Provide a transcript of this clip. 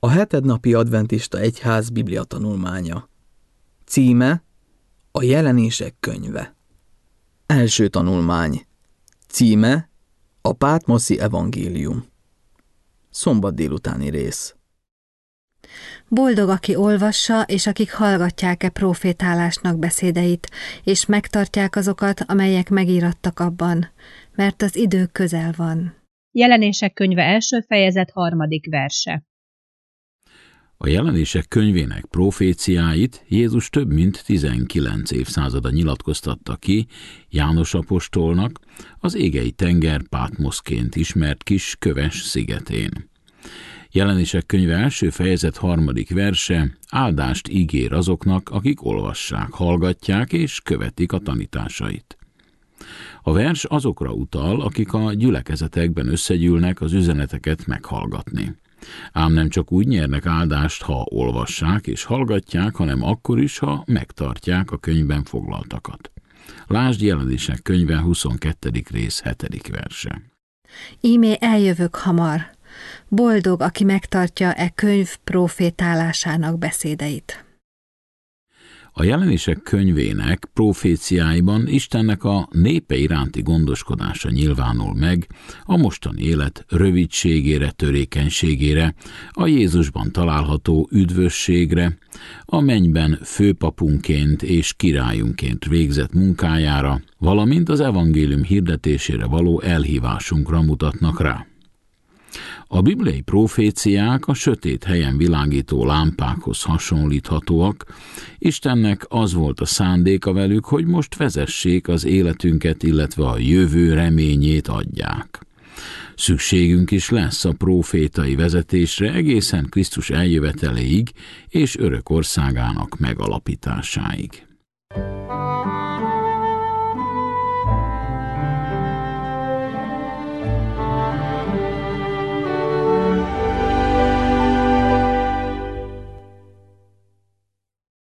A hetednapi adventista egyház bibliatanulmánya. Címe: A Jelenések könyve. Első tanulmány. Címe: A Pátmoszi evangélium. Szombat délutáni rész. Boldog, aki olvassa, és akik hallgatják profétálásnak beszédeit, és megtartják azokat, amelyek megírattak abban, mert az idő közel van. Jelenések könyve első fejezet 3. verse. A Jelenések könyvének proféciáit Jézus több mint 19 évszázada nyilatkoztatta ki János apostolnak az égei tenger Pátmoszként ismert kis köves szigetén. Jelenések könyve első fejezet 3. verse áldást ígér azoknak, akik olvassák, hallgatják és követik a tanításait. A vers azokra utal, akik a gyülekezetekben összegyűlnek az üzeneteket meghallgatni. Ám nem csak úgy nyernek áldást, ha olvassák és hallgatják, hanem akkor is, ha megtartják a könyvben foglaltakat. Lásd Jelenések könyve 22. rész 7. verse. Íme eljövök hamar. Boldog, aki megtartja e könyv profétálásának beszédeit. A Jelenések könyvének proféciáiban Istennek a népe iránti gondoskodása nyilvánul meg, a mostani élet rövidségére, törékenységére, a Jézusban található üdvösségre, a mennyben főpapunként és királyunként végzett munkájára, valamint az evangélium hirdetésére való elhívásunkra mutatnak rá. A bibliai proféciák a sötét helyen világító lámpákhoz hasonlíthatóak. Istennek az volt a szándéka velük, hogy most vezessék az életünket, illetve a jövő reményét adják. Szükségünk is lesz a profétai vezetésre egészen Krisztus eljöveteléig és örök országának megalapításáig.